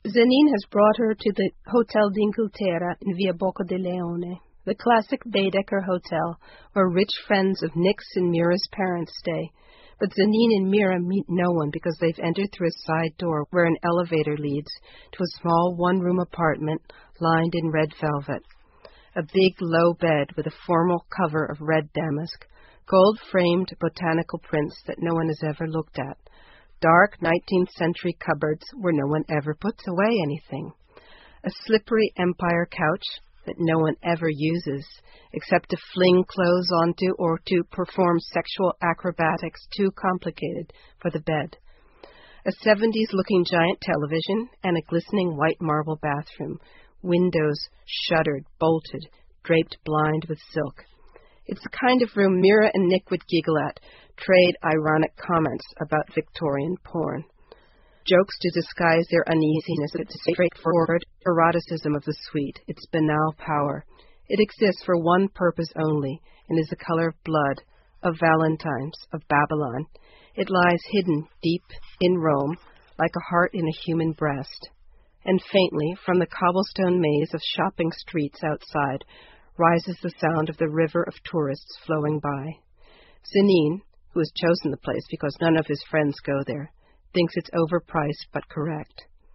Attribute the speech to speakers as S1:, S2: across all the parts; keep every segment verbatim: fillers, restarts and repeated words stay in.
S1: Zanin has brought her to the Hotel d'Inghilterra in Via Bocca del Leone, the classic Baedeker hotel where rich friends of Nick's and Mira's parents stay. But Zanin and Mira meet no one because they've entered through a side door where an elevator leads to a small one-room apartment lined in red velvet. A big, low bed with a formal cover of red damask, gold-framed botanical prints that no one has ever looked at, dark nineteenth century cupboards where no one ever puts away anything, a slippery empire couch that no one ever uses, except to fling clothes onto or to perform sexual acrobatics too complicated for the bed, a seventies-looking giant television, and a glistening white marble bathroom, windows shuttered, bolted, draped blind with silk. It's the kind of room Mira and Nick would giggle at, trade ironic comments about Victorian porn. Jokes to disguise their uneasiness at the straightforward eroticism of the suite, its banal power. It exists for one purpose only, and is the color of blood, of Valentines, of Babylon. It lies hidden deep in Rome, like a heart in a human breast. And faintly, from the cobblestone maze of shopping streets outside, rises the sound of the river of tourists flowing by. Zanin, who has chosen the place because none of his friends go there, thinks it's overpriced but correct.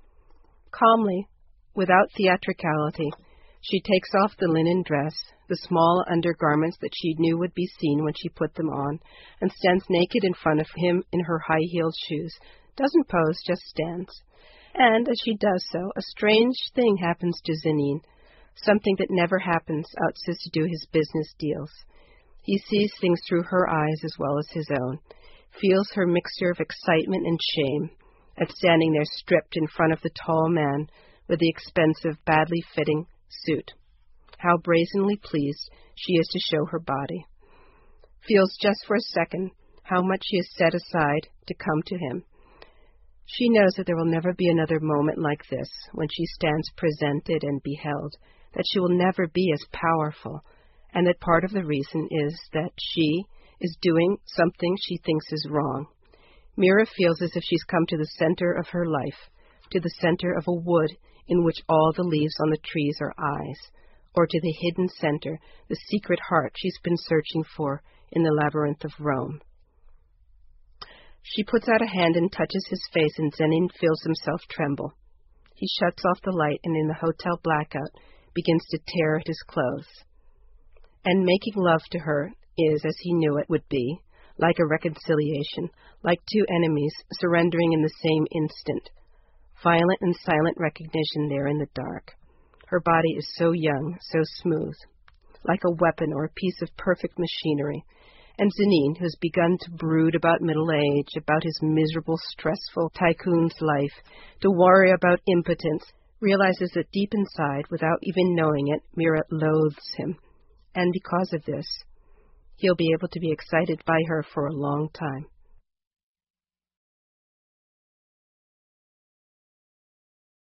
S1: Calmly, without theatricality, she takes off the linen dress, the small undergarments that she knew would be seen when she put them on, and stands naked in front of him in her high-heeled shoes. Doesn't pose, just stands. And as she does so, a strange thing happens to Zanin, something that never happens outside to do his business deals. He sees things through her eyes as well as his own, feels her mixture of excitement and shame at standing there stripped in front of the tall man with the expensive, badly fitting suit. How brazenly pleased she is to show her body. Feels just for a second how much she has set aside to come to him. She knows that there will never be another moment like this when she stands presented and beheld, that she will never be as powerful, and that part of the reason is that she is doing something she thinks is wrong. Mira feels as if she's come to the center of her life, to the center of a wood in which all the leaves on the trees are eyes, or to the hidden center, the secret heart she's been searching for in the labyrinth of Rome. She puts out a hand and touches his face, and Zanin feels himself tremble. He shuts off the light and in the hotel blackout begins to tear at his clothes. And making love to her is, as he knew it would be, like a reconciliation, like two enemies surrendering in the same instant. Violent and silent recognition there in the dark. Her body is so young, so smooth, like a weapon or a piece of perfect machinery. And Zanin, who's begun to brood about middle age, about his miserable, stressful tycoon's life, to worry about impotence, realizes that deep inside, without even knowing it, Mira loathes him. And because of this, he'll be able to be excited by her for a long time.